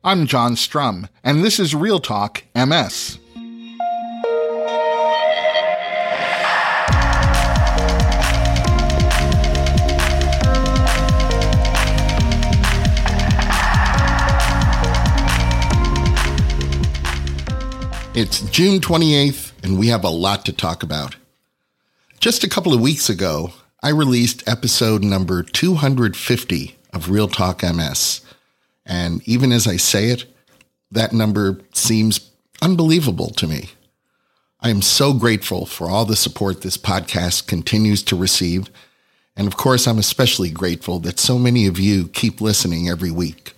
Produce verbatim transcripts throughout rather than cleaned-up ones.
I'm John Strum, and this is Real Talk M S. It's June twenty-eighth, and we have a lot to talk about. Just a couple of weeks ago, I released episode number two hundred fifty of Real Talk M S. And even as I say it, that number seems unbelievable to me. I am so grateful for all the support this podcast continues to receive. And of course, I'm especially grateful that so many of you keep listening every week.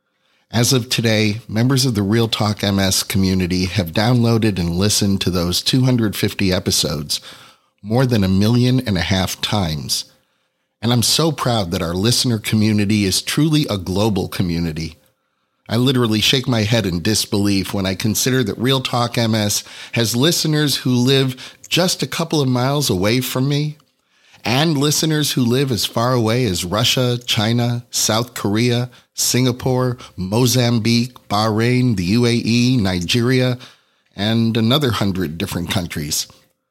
As of today, members of the Real Talk M S community have downloaded and listened to those two hundred fifty episodes more than a million and a half times. And I'm so proud that our listener community is truly a global community. I literally shake my head in disbelief when I consider that Real Talk M S has listeners who live just a couple of miles away from me, and listeners who live as far away as Russia, China, South Korea, Singapore, Mozambique, Bahrain, the U A E, Nigeria, and another hundred different countries.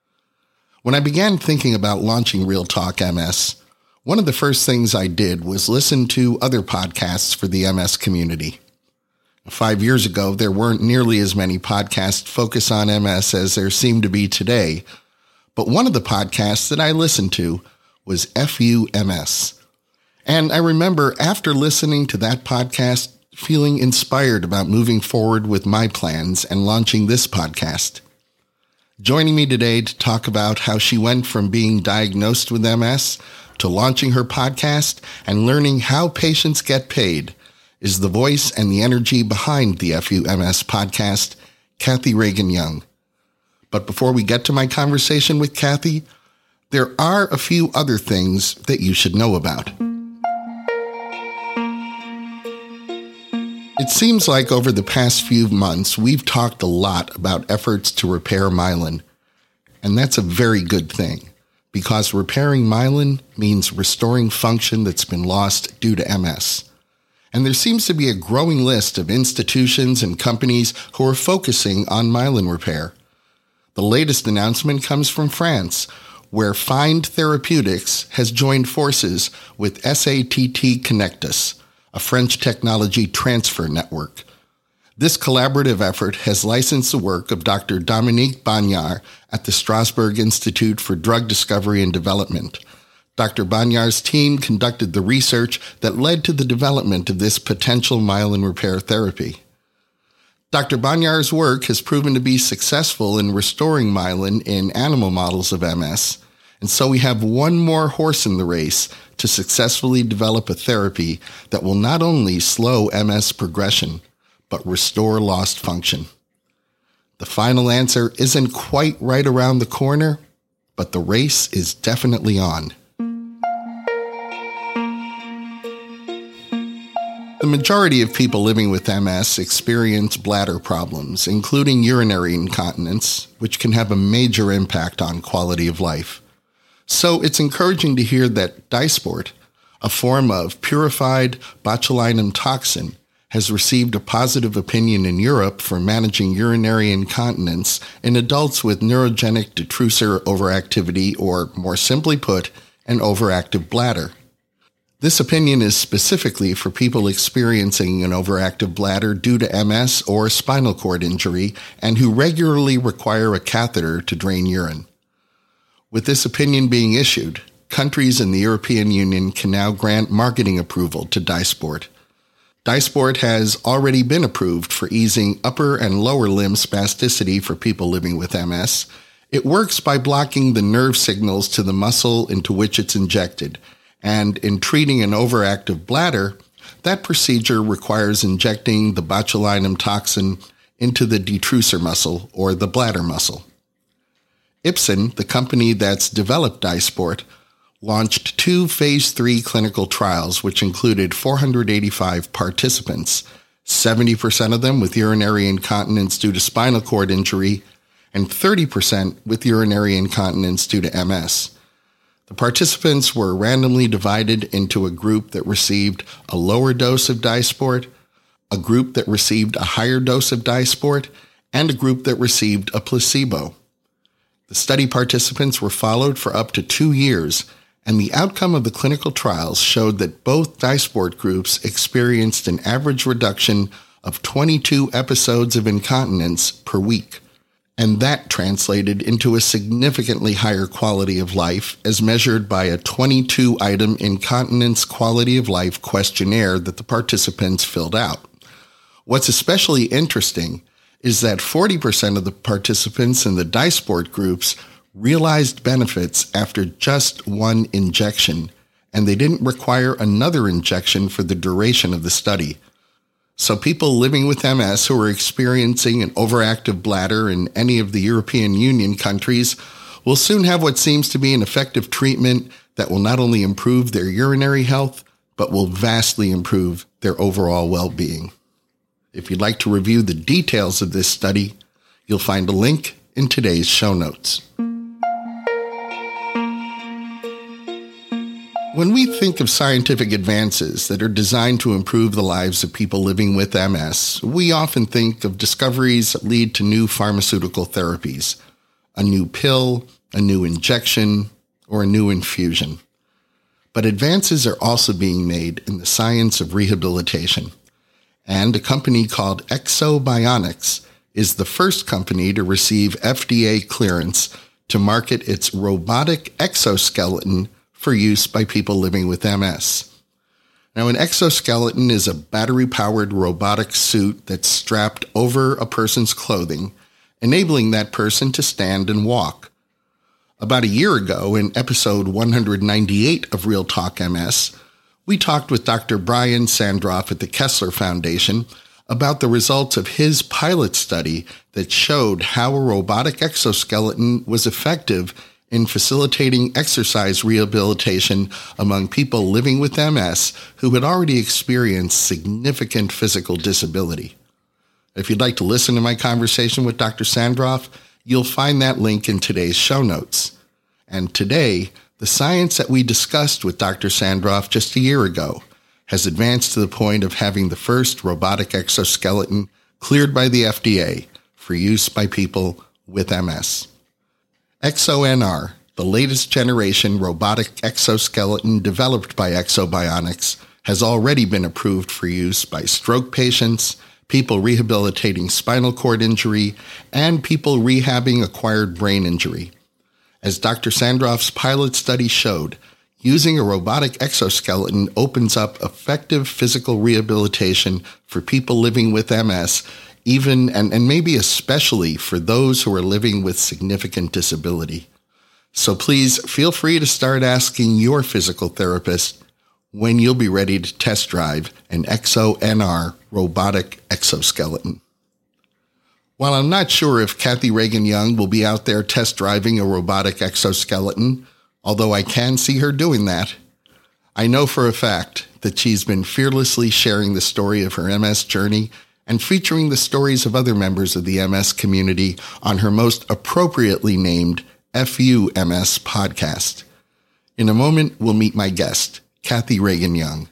When I began thinking about launching Real Talk M S, one of the first things I did was listen to other podcasts for the M S community. Five years ago, there weren't nearly as many podcasts focused on M S as there seem to be today, but one of the podcasts that I listened to was F U M S. And I remember after listening to that podcast, feeling inspired about moving forward with my plans and launching this podcast. Joining me today to talk about how she went from being diagnosed with M S to launching her podcast and learning how patients get paid is the voice and the energy behind the F U M S podcast, Kathy Reagan Young. But before we get to my conversation with Kathy, there are a few other things that you should know about. It seems like over the past few months, we've talked a lot about efforts to repair myelin, and that's a very good thing, because repairing myelin means restoring function that's been lost due to M S. And there seems to be a growing list of institutions and companies who are focusing on myelin repair. The latest announcement comes from France, where Find Therapeutics has joined forces with S A T T Connectus, a French technology transfer network. This collaborative effort has licensed the work of Doctor Dominique Bagnard at the Strasbourg Institute for Drug Discovery and Development. Doctor Bagnard's team conducted the research that led to the development of this potential myelin repair therapy. Doctor Bagnard's work has proven to be successful in restoring myelin in animal models of M S, and so we have one more horse in the race to successfully develop a therapy that will not only slow M S progression, but restore lost function. The final answer isn't quite right around the corner, but the race is definitely on. The majority of people living with M S experience bladder problems, including urinary incontinence, which can have a major impact on quality of life. So it's encouraging to hear that Dysport, a form of purified botulinum toxin, has received a positive opinion in Europe for managing urinary incontinence in adults with neurogenic detrusor overactivity, or more simply put, an overactive bladder. This opinion is specifically for people experiencing an overactive bladder due to M S or spinal cord injury and who regularly require a catheter to drain urine. With this opinion being issued, countries in the European Union can now grant marketing approval to Dysport. Dysport has already been approved for easing upper and lower limb spasticity for people living with M S. It works by blocking the nerve signals to the muscle into which it's injected, and in treating an overactive bladder, that procedure requires injecting the botulinum toxin into the detrusor muscle, or the bladder muscle. Ipsen, the company that's developed Dysport, launched two phase three clinical trials, which included four hundred eighty-five participants, seventy percent of them with urinary incontinence due to spinal cord injury, and thirty percent with urinary incontinence due to M S. The participants were randomly divided into a group that received a lower dose of Dysport, a group that received a higher dose of Dysport, and a group that received a placebo. The study participants were followed for up to two years, and the outcome of the clinical trials showed that both Dysport groups experienced an average reduction of twenty-two episodes of incontinence per week. And that translated into a significantly higher quality of life as measured by a twenty-two item incontinence quality of life questionnaire that the participants filled out. What's especially interesting is that forty percent of the participants in the Dysport groups realized benefits after just one injection, and they didn't require another injection for the duration of the study. So people living with M S who are experiencing an overactive bladder in any of the European Union countries will soon have what seems to be an effective treatment that will not only improve their urinary health, but will vastly improve their overall well-being. If you'd like to review the details of this study, you'll find a link in today's show notes. When we think of scientific advances that are designed to improve the lives of people living with M S, we often think of discoveries that lead to new pharmaceutical therapies, a new pill, a new injection, or a new infusion. But advances are also being made in the science of rehabilitation. And a company called Ekso Bionics is the first company to receive F D A clearance to market its robotic exoskeleton for use by people living with M S. Now, an exoskeleton is a battery-powered robotic suit that's strapped over a person's clothing, enabling that person to stand and walk. About a year ago, in episode one ninety-eight of Real Talk M S, we talked with Doctor Brian Sandroff at the Kessler Foundation about the results of his pilot study that showed how a robotic exoskeleton was effective in facilitating exercise rehabilitation among people living with M S who had already experienced significant physical disability. If you'd like to listen to my conversation with Doctor Sandroff, you'll find that link in today's show notes. And today, the science that we discussed with Doctor Sandroff just a year ago has advanced to the point of having the first robotic exoskeleton cleared by the F D A for use by people with M S. EksoNR, the latest generation robotic exoskeleton developed by Ekso Bionics, has already been approved for use by stroke patients, people rehabilitating spinal cord injury, and people rehabbing acquired brain injury. As Doctor Sandroff's pilot study showed, using a robotic exoskeleton opens up effective physical rehabilitation for people living with M S, even and, and maybe especially for those who are living with significant disability. So please feel free to start asking your physical therapist when you'll be ready to test drive an EksoNR robotic exoskeleton. While I'm not sure if Kathy Reagan Young will be out there test driving a robotic exoskeleton, although I can see her doing that, I know for a fact that she's been fearlessly sharing the story of her M S journey and featuring the stories of other members of the M S community on her most appropriately named F U M S podcast. In a moment, we'll meet my guest, Kathy Reagan Young.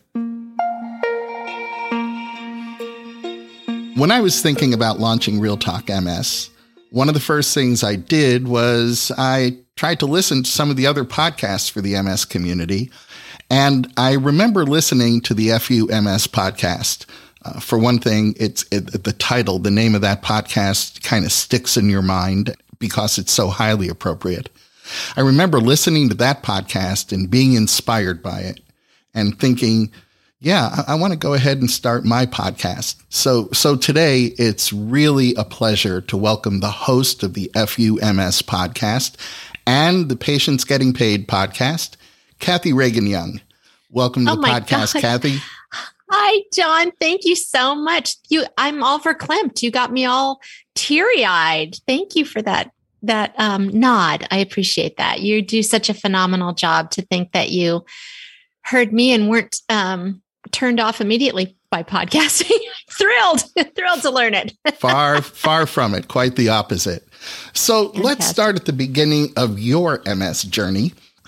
When I was thinking about launching Real Talk M S, one of the first things I did was I tried to listen to some of the other podcasts for the M S community, and I remember listening to the F U M S podcast. Uh, for one thing, it's it, the title, the name of that podcast kind of sticks in your mind because it's so highly appropriate. I remember listening to that podcast and being inspired by it and thinking, yeah, I, I want to go ahead and start my podcast. So, so today it's really a pleasure to welcome the host of the F U M S podcast and the Patients Getting Paid podcast, Kathy Reagan Young. Welcome to oh the podcast, God. Kathy. Hi, John. Thank you so much. You, I'm all verklempt. You got me all teary-eyed. Thank you for that, that um, nod. I appreciate that. You do such a phenomenal job to think that you heard me and weren't um, turned off immediately by podcasting. Thrilled, thrilled to learn it. far, far from it. Quite the opposite. So Fantastic. Let's start at the beginning of your M S journey.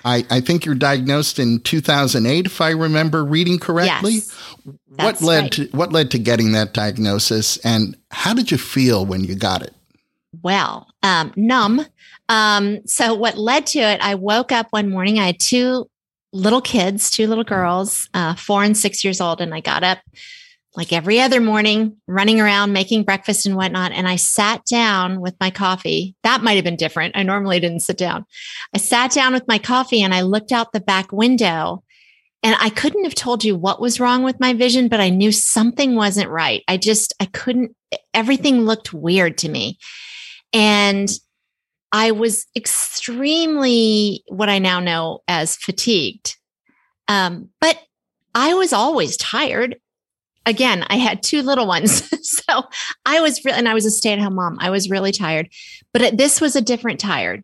I, I think you're diagnosed in two thousand eight, if I remember reading correctly. Yes, what led right. to what led to getting that diagnosis, and how did you feel when you got it? Well, um, numb. Um, so what led to it, I woke up one morning, I had two little kids, two little girls, uh, four and six years old. And I got up like every other morning, running around, making breakfast and whatnot. And I sat down with my coffee. That might've been different. I normally didn't sit down. I sat down with my coffee and I looked out the back window, and I couldn't have told you what was wrong with my vision, but I knew something wasn't right. I just, I couldn't, everything looked weird to me. And I was extremely, what I now know as fatigued. Um, but I was always tired. Again, I had two little ones. So I was, re- and I was a stay-at-home mom. I was really tired, but it, this was a different tired.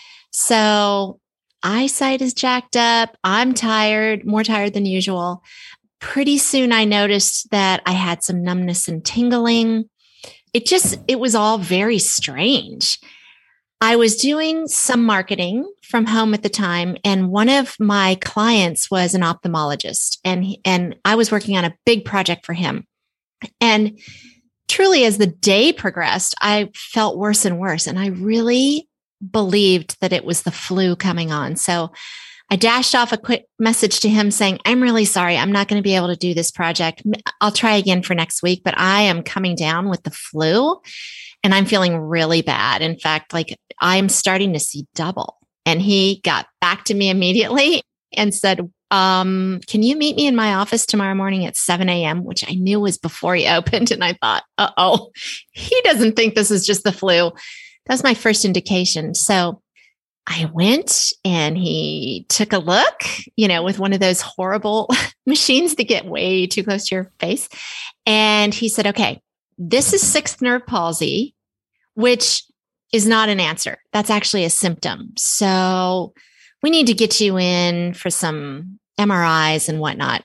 So eyesight is jacked up. I'm tired, more tired than usual. Pretty soon I noticed that I had some numbness and tingling. It just, it was all very strange. I was doing some marketing from home at the time, and one of my clients was an ophthalmologist, and, and I was working on a big project for him. And truly, as the day progressed, I felt worse and worse. And I really believed that it was the flu coming on. So I dashed off a quick message to him saying, I'm really sorry. I'm not going to be able to do this project. I'll try again for next week, but I am coming down with the flu and I'm feeling really bad. In fact, like I'm starting to see double. And he got back to me immediately and said, um, can you meet me in my office tomorrow morning at seven a.m., which I knew was before he opened. And I thought, uh-oh, he doesn't think this is just the flu. That's my first indication. So I went and he took a look, you know, with one of those horrible machines that get way too close to your face. And he said, okay, this is sixth nerve palsy, which is not an answer. That's actually a symptom. So we need to get you in for some M R Is and whatnot.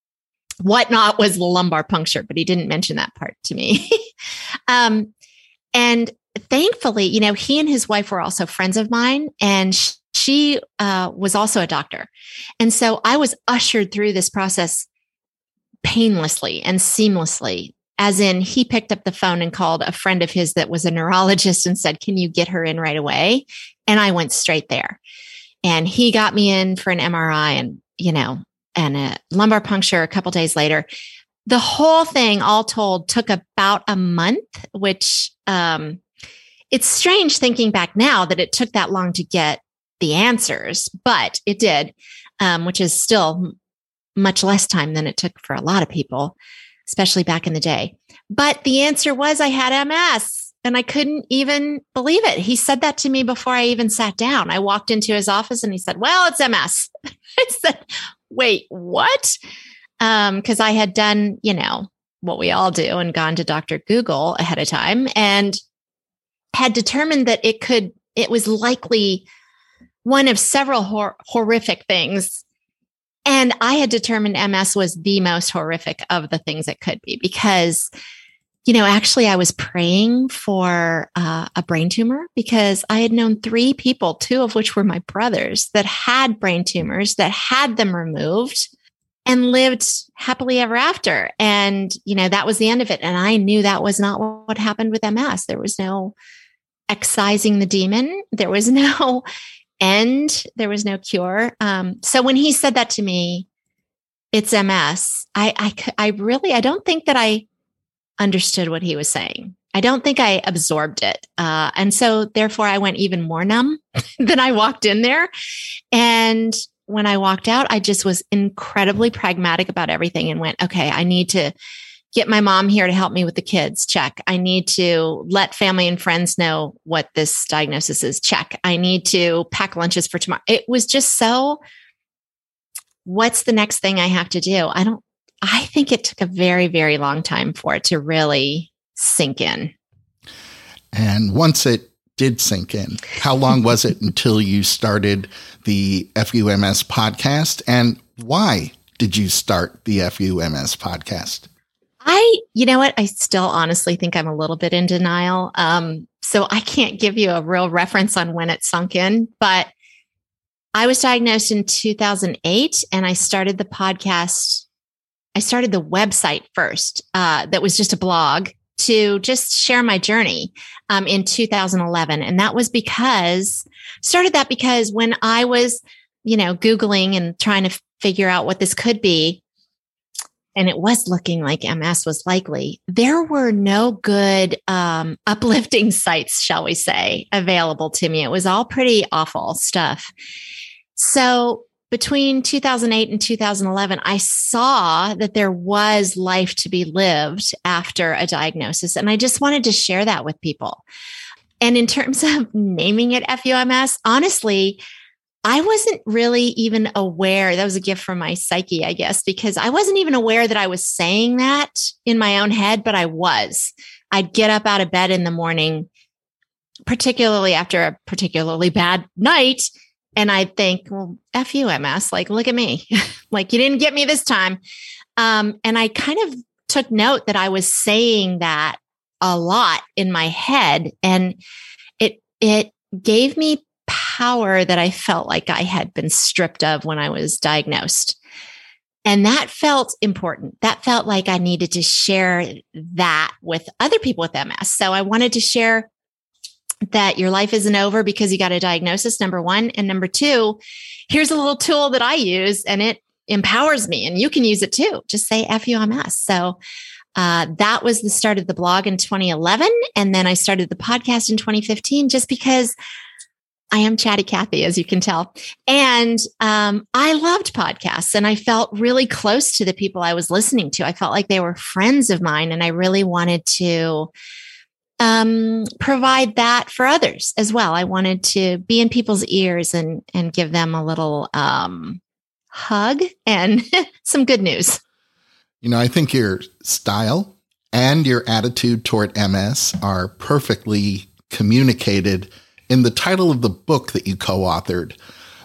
Whatnot was lumbar puncture, but he didn't mention that part to me. um, and Thankfully, you know, he and his wife were also friends of mine, and sh- she uh, was also a doctor. And so I was ushered through this process painlessly and seamlessly, as in he picked up the phone and called a friend of his that was a neurologist and said, can you get her in right away? And I went straight there. And he got me in for an M R I and, you know, and a lumbar puncture a couple days later. The whole thing, all told, took about a month, which, um, it's strange thinking back now that it took that long to get the answers, but it did, um, which is still much less time than it took for a lot of people, especially back in the day. But the answer was I had M S, and I couldn't even believe it. He said that to me before I even sat down. I walked into his office and he said, well, it's M S. I said, wait, what? Um, because I had done, you know, what we all do and gone to Doctor Google ahead of time and had determined that it could, it was likely one of several hor- horrific things. And I had determined M S was the most horrific of the things it could be because, you know, actually I was praying for uh, a brain tumor because I had known three people, two of which were my brothers, that had brain tumors, that had them removed and lived happily ever after. And, you know, that was the end of it. And I knew that was not what happened with M S. There was no excising the demon. There was no end. There was no cure. Um, so when he said that to me, it's M S, I, I, I really, I don't think that I understood what he was saying. I don't think I absorbed it. Uh, and so therefore I went even more numb than I walked in there. And when I walked out, I just was incredibly pragmatic about everything and went, okay, I need to get my mom here to help me with the kids. Check. I need to let family and friends know what this diagnosis is. Check. I need to pack lunches for tomorrow. It was just so, what's the next thing I have to do? I don't, I think it took a very, very long time for it to really sink in. And once it did sink in, how long was it until you started the F U M S podcast? And why did you start the F U M S podcast? I, you know what? I still honestly think I'm a little bit in denial. Um, so I can't give you a real reference on when it sunk in, but I was diagnosed in two thousand eight, and I started the podcast. I started the website first, uh, that was just a blog to just share my journey um, in two thousand eleven. And that was because, started that because when I was, you know, Googling and trying to figure out what this could be, and it was looking like M S was likely, there were no good um, uplifting sites, shall we say, available to me. It was all pretty awful stuff. So between two thousand eight and two thousand eleven, I saw that there was life to be lived after a diagnosis. And I just wanted to share that with people. And in terms of naming it F U M S, honestly, I wasn't really even aware. That was a gift from my psyche, I guess, because I wasn't even aware that I was saying that in my own head, but I was. I'd get up out of bed in the morning, particularly after a particularly bad night, and I'd think, well, F U M S, like, look at me. Like, you didn't get me this time. Um, and I kind of took note that I was saying that a lot in my head, and it it gave me power that I felt like I had been stripped of when I was diagnosed. And that felt important. That felt like I needed to share that with other people with M S. So I wanted to share that your life isn't over because you got a diagnosis, number one. And number two, here's a little tool that I use and it empowers me, and you can use it too. Just say F U M S. So uh, that was the start of the blog in twenty eleven. And then I started the podcast in twenty fifteen, just because I am Chatty Cathy, as you can tell. And um, I loved podcasts, and I felt really close to the people I was listening to. I felt like they were friends of mine, and I really wanted to um, provide that for others as well. I wanted to be in people's ears and, and give them a little um, hug and some good news. You know, I think your style and your attitude toward M S are perfectly communicated in the title of the book that you co-authored,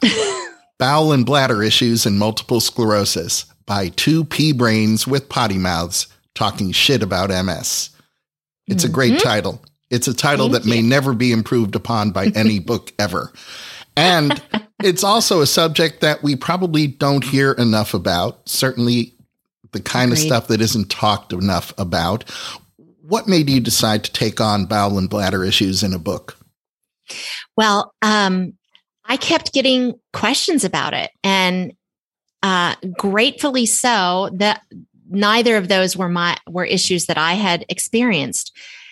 Bowel and Bladder Issues and Multiple Sclerosis, by two pea brains with potty mouths talking shit about M S. It's mm-hmm. a great title. It's a title Thank that you. may never be improved upon by any book ever. And it's also a subject that we probably don't hear enough about, certainly the kind Agreed. of stuff that isn't talked enough about. What made you decide to take on bowel and bladder issues in a book? Well, um, I kept getting questions about it, and uh, gratefully so, that neither of those were my were issues that I had experienced.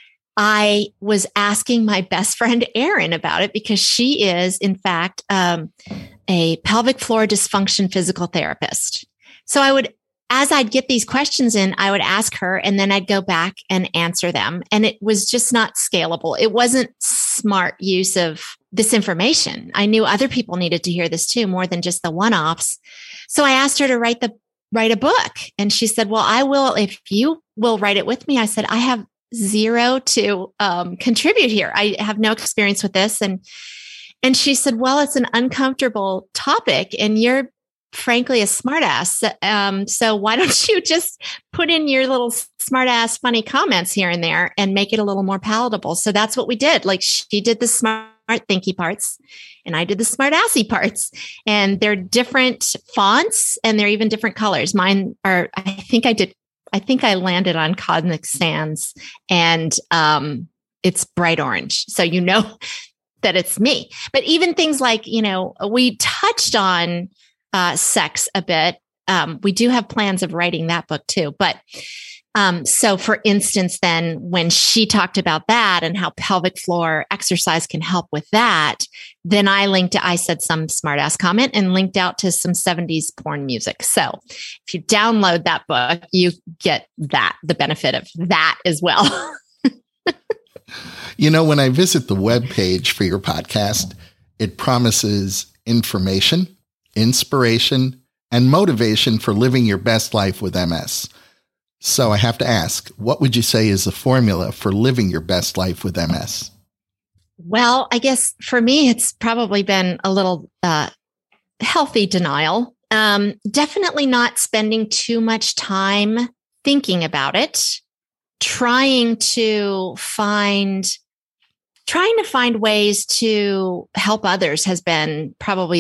I was asking my best friend Erin about it because she is, in fact, um, a pelvic floor dysfunction physical therapist. So I would, as I'd get these questions in, I would ask her, and then I'd go back and answer them. And it was just not scalable. It wasn't smart use of this information. I knew other people needed to hear this too, more than just the one-offs. So I asked her to write the write a book. And she said, well, I will, if you will write it with me. I said, I have zero to um, contribute here. I have no experience with this. And, and she said, well, it's an uncomfortable topic, and you're frankly a smartass. Um, so why don't you just put in your little smartass funny comments here and there and make it a little more palatable? So that's what we did. Like, she did the smart thinky parts, and I did the smart assy parts, and they're different fonts, and they're even different colors. Mine are, I think I did, I think I landed on Comic Sans, and um, it's bright orange. So you know that it's me. But even things like, you know, we touched on Uh, sex a bit. Um, we do have plans of writing that book too. But um, so for instance, then when she talked about that and how pelvic floor exercise can help with that, then I linked to, I said some smartass comment and linked out to some seventies porn music. So if you download that book, you get that, the benefit of that as well. You know, when I visit the webpage for your podcast, it promises information, inspiration, and motivation for living your best life with M S. So I have to ask, what would you say is the formula for living your best life with M S? Well, I guess for me, it's probably been a little uh, healthy denial. Um, definitely not spending too much time thinking about it, trying to find trying to find ways to help others has been probably the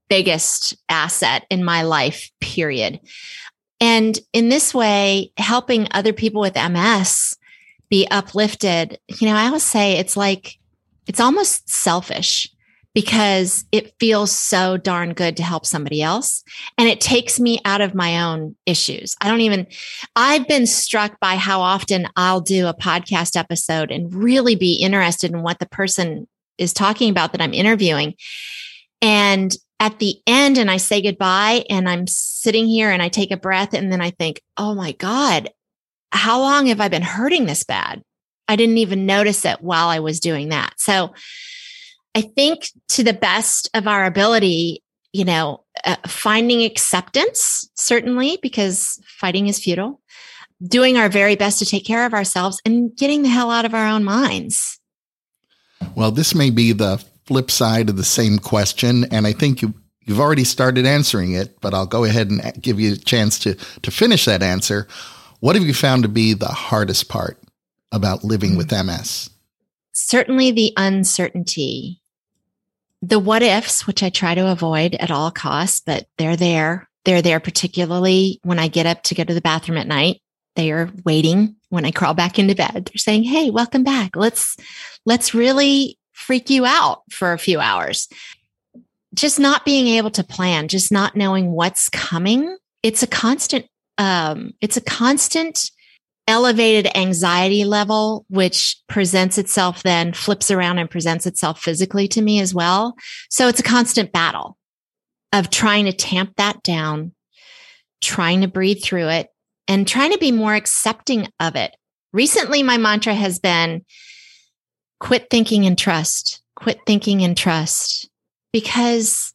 biggest asset in my life, period. And in this way, helping other people with M S be uplifted, you know, I always say it's like, it's almost selfish because it feels so darn good to help somebody else. And it takes me out of my own issues. I don't even, I've been struck by how often I'll do a podcast episode and really be interested in what the person is talking about that I'm interviewing. And at the end, and I say goodbye, and I'm sitting here and I take a breath, and then I think, oh my God, how long have I been hurting this bad? I didn't even notice it while I was doing that. So I think to the best of our ability, you know, uh, finding acceptance, certainly, because fighting is futile, doing our very best to take care of ourselves, and getting the hell out of our own minds. Well, this may be the flip side of the same question, and I think you, you've already started answering it, but I'll go ahead and give you a chance to, to finish that answer. What have you found to be the hardest part about living with M S? Certainly the uncertainty, the what ifs, which I try to avoid at all costs, but they're there. They're there, particularly when I get up to go to the bathroom at night. They are waiting when I crawl back into bed. They're saying, hey, welcome back. Let's, let's really freak you out for a few hours. Just not being able to plan, just not knowing what's coming. It's a constant, um, it's a constant elevated anxiety level, which presents itself then flips around and presents itself physically to me as well. So it's a constant battle of trying to tamp that down, trying to breathe through it, and trying to be more accepting of it. Recently, my mantra has been quit thinking and trust, quit thinking and trust, because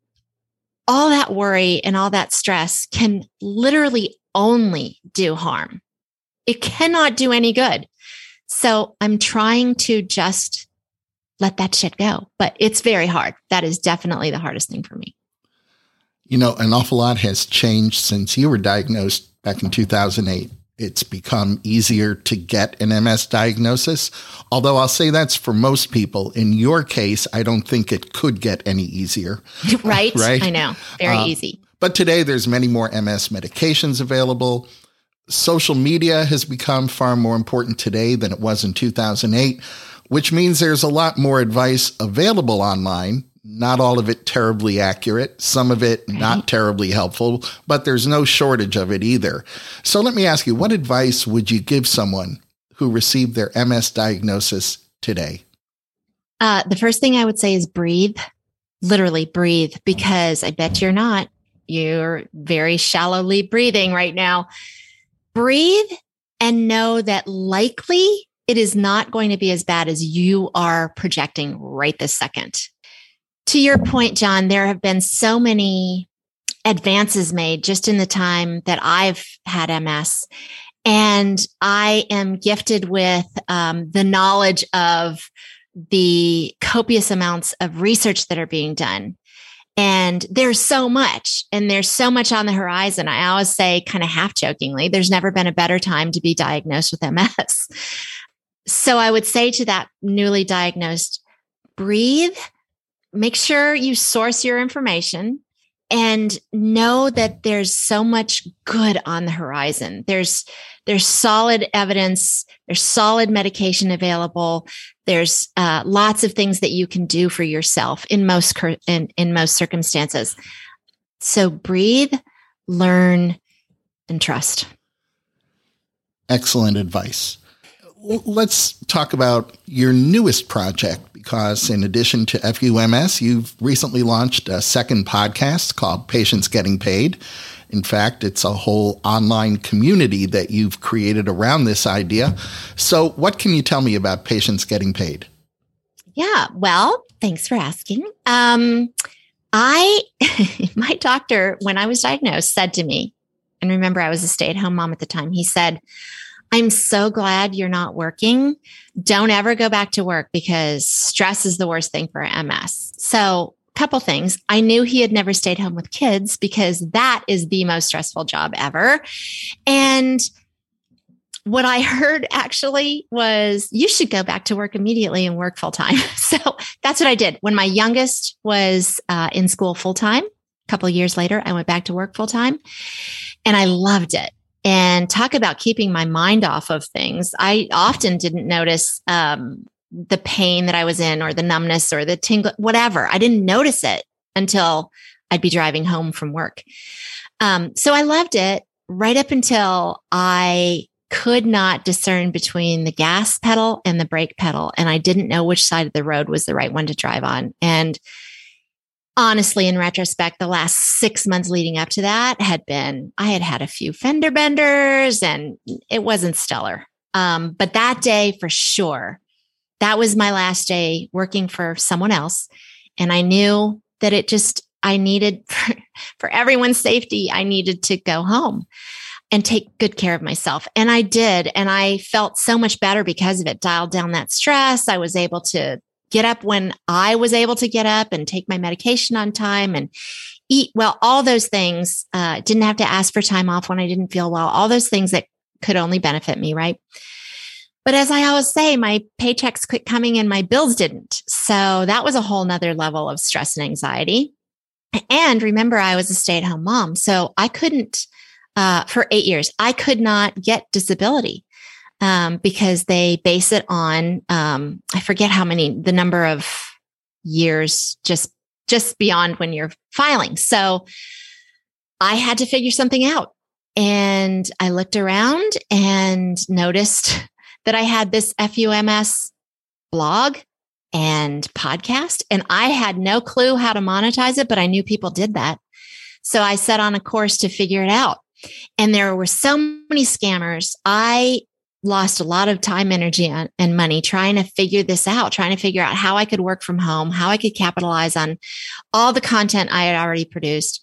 all that worry and all that stress can literally only do harm. It cannot do any good. So I'm trying to just let that shit go, but it's very hard. That is definitely the hardest thing for me. You know, an awful lot has changed since you were diagnosed back in two thousand eight. It's become easier to get an M S diagnosis, although I'll say that's for most people. In your case, I don't think it could get any easier. Right? Right? I know. Very uh, easy. But today there's many more M S medications available. Social media has become far more important today than it was in two thousand eight, which means there's a lot more advice available online. Not all of it terribly accurate, some of it not terribly helpful, but there's no shortage of it either. So let me ask you, what advice would you give someone who received their M S diagnosis today? Uh, the first thing I would say is breathe, literally breathe, because I bet you're not. You're very shallowly breathing right now. Breathe and know that likely it is not going to be as bad as you are projecting right this second. To your point, John, there have been so many advances made just in the time that I've had M S. And I am gifted with um, the knowledge of the copious amounts of research that are being done. And there's so much, and there's so much on the horizon. I always say, kind of half jokingly, there's never been a better time to be diagnosed with M S. So I would say to that newly diagnosed, breathe. Make sure you source your information and know that there's so much good on the horizon. There's, there's solid evidence. There's solid medication available. There's uh, lots of things that you can do for yourself in most, cur- in, in most circumstances. So breathe, learn, and trust. Excellent advice. Let's talk about your newest project, because in addition to F U M S, you've recently launched a second podcast called Patients Getting Paid. In fact, it's a whole online community that you've created around this idea. So what can you tell me about Patients Getting Paid? Yeah, well, thanks for asking. Um, I, my doctor, when I was diagnosed, said to me, and remember, I was a stay-at-home mom at the time, he said, I'm so glad you're not working. Don't ever go back to work because stress is the worst thing for M S. So a couple things. I knew he had never stayed home with kids because that is the most stressful job ever. And what I heard actually was you should go back to work immediately and work full time. So that's what I did. When my youngest was uh, in school full time, a couple of years later, I went back to work full time and I loved it. And talk about keeping my mind off of things. I often didn't notice um, the pain that I was in or the numbness or the tingle, whatever. I didn't notice it until I'd be driving home from work. Um, so I loved it right up until I could not discern between the gas pedal and the brake pedal. And I didn't know which side of the road was the right one to drive on. And honestly, in retrospect, the last six months leading up to that had been, I had had a few fender benders and it wasn't stellar. Um, but that day for sure, that was my last day working for someone else. And I knew that it just, I needed, for, for everyone's safety, I needed to go home and take good care of myself. And I did. And I felt so much better because of it, dialed down that stress. I was able to get up when I was able to get up and take my medication on time and eat well, all those things. Uh, didn't have to ask for time off when I didn't feel well, all those things that could only benefit me, right? But as I always say, my paychecks quit coming and my bills didn't. So that was a whole nother level of stress and anxiety. And remember, I was a stay-at-home mom. So I couldn't, uh, for eight years, I could not get disability um, because they base it on, um, I forget how many, the number of years just, just beyond when you're filing. So I had to figure something out. And I looked around and noticed that I had this F U M S blog and podcast, and I had no clue how to monetize it, but I knew people did that. So I set on a course to figure it out. And there were so many scammers. I lost a lot of time, energy, and money trying to figure this out, trying to figure out how I could work from home, how I could capitalize on all the content I had already produced.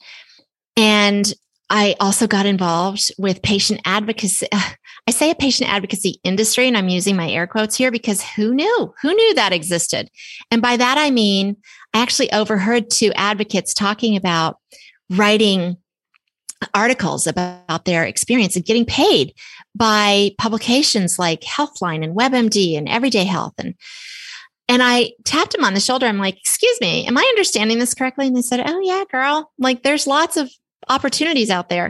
And I also got involved with patient advocacy. I say a patient advocacy industry, and I'm using my air quotes here because who knew? Who knew that existed? And by that, I mean, I actually overheard two advocates talking about writing articles about their experience and getting paid by publications like Healthline and WebMD and Everyday Health. And, and I tapped him on the shoulder. I'm like, excuse me, am I understanding this correctly? And they said, oh yeah, girl, like there's lots of opportunities out there.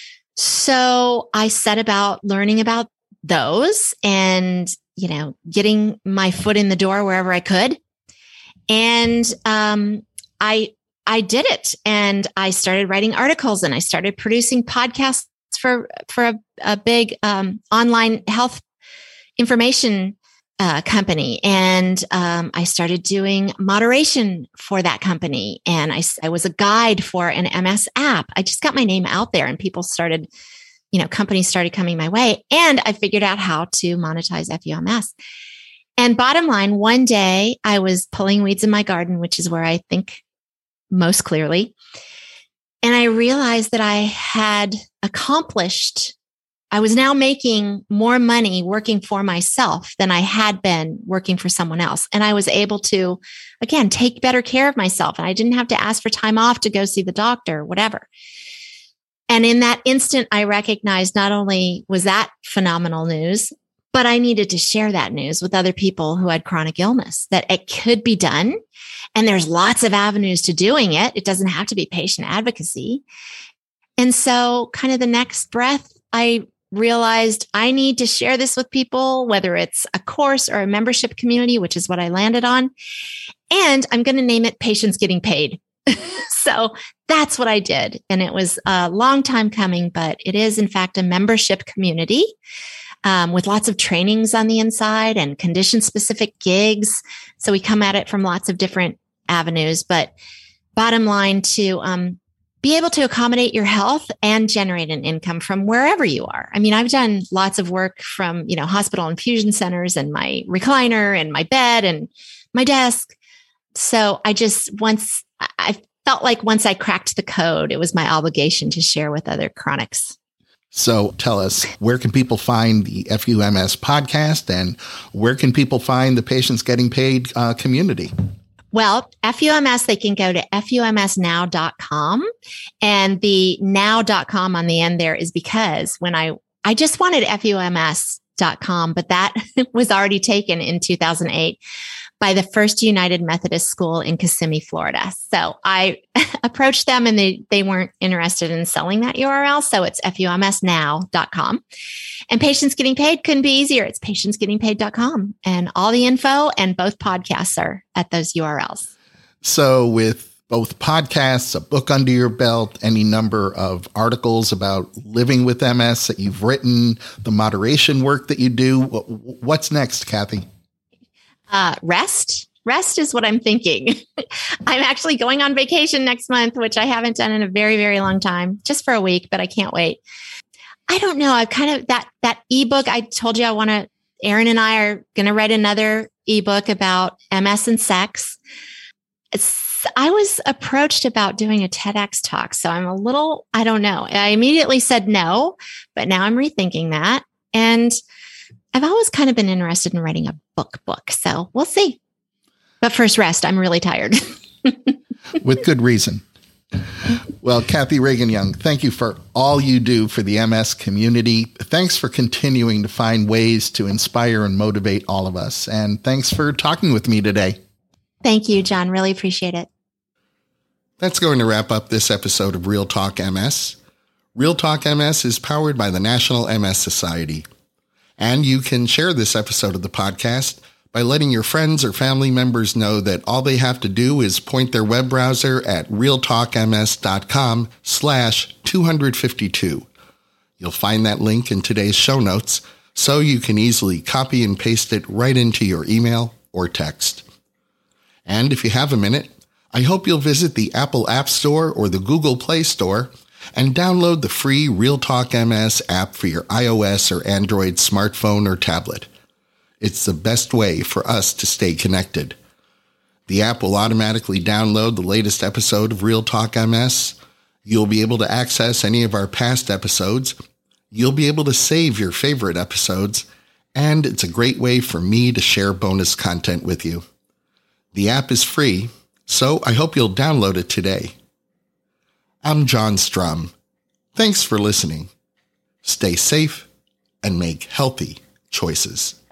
So I set about learning about those and, you know, getting my foot in the door wherever I could. And um, I I did it, and I started writing articles, and I started producing podcasts for for a, a big um, online health information uh, company, and um, I started doing moderation for that company, and I, I was a guide for an M S app. I just got my name out there, and people started, you know, companies started coming my way, and I figured out how to monetize F U M S. And bottom line, one day I was pulling weeds in my garden, which is where I think most clearly. And I realized that I had accomplished, I was now making more money working for myself than I had been working for someone else. And I was able to, again, take better care of myself. And I didn't have to ask for time off to go see the doctor, whatever. And in that instant, I recognized not only was that phenomenal news, but I needed to share that news with other people who had chronic illness, that it could be done. And there's lots of avenues to doing it. It doesn't have to be patient advocacy. And so kind of the next breath, I realized I need to share this with people, whether it's a course or a membership community, which is what I landed on. And I'm going to name it Patients Getting Paid. So that's what I did. And it was a long time coming, but it is in fact a membership community. Um, with lots of trainings on the inside and condition-specific gigs. So we come at it from lots of different avenues. But bottom line, to um, be able to accommodate your health and generate an income from wherever you are. I mean, I've done lots of work from, you know, hospital infusion centers and my recliner and my bed and my desk. So I just once, I felt like once I cracked the code, it was my obligation to share with other chronics. So tell us, where can people find the F U M S podcast, and where can people find the Patients Getting Paid uh, community? Well, F U M S, they can go to F U M S now dot com. And the now dot com on the end there is because when I, I just wanted F U M S dot com, but that was already taken in two thousand eight by the First United Methodist School in Kissimmee, Florida. So I approached them and they, they weren't interested in selling that U R L. So it's F U M S now dot com. And Patients Getting Paid couldn't be easier. It's patients getting paid dot com. And all the info and both podcasts are at those U R Ls. So with both podcasts, a book under your belt, any number of articles about living with M S that you've written, the moderation work that you do, what's next, Kathy? Uh, rest. Rest is what I'm thinking. I'm actually going on vacation next month, which I haven't done in a very, very long time, just for a week, but I can't wait. I don't know. I kind of, that, that ebook, I told you I want to, Aaron and I are going to write another ebook about M S and sex. It's, I was approached about doing a TEDx talk. So I'm a little, I don't know. I immediately said no, but now I'm rethinking that. And I've always kind of been interested in writing a book book. So we'll see. But first, rest. I'm really tired. With good reason. Well, Kathy Reagan-Young, thank you for all you do for the M S community. Thanks for continuing to find ways to inspire and motivate all of us. And thanks for talking with me today. Thank you, John. Really appreciate it. That's going to wrap up this episode of Real Talk M S. Real Talk M S is powered by the National M S Society. And you can share this episode of the podcast by letting your friends or family members know that all they have to do is point their web browser at realtalkms.com slash 252. You'll find that link in today's show notes, so you can easily copy and paste it right into your email or text. And if you have a minute, I hope you'll visit the Apple App Store or the Google Play Store and download the free Real Talk M S app for your iOS or Android smartphone or tablet. It's the best way for us to stay connected. The app will automatically download the latest episode of Real Talk M S. You'll be able to access any of our past episodes. You'll be able to save your favorite episodes. And it's a great way for me to share bonus content with you. The app is free, so I hope you'll download it today. I'm John Strum. Thanks for listening. Stay safe and make healthy choices.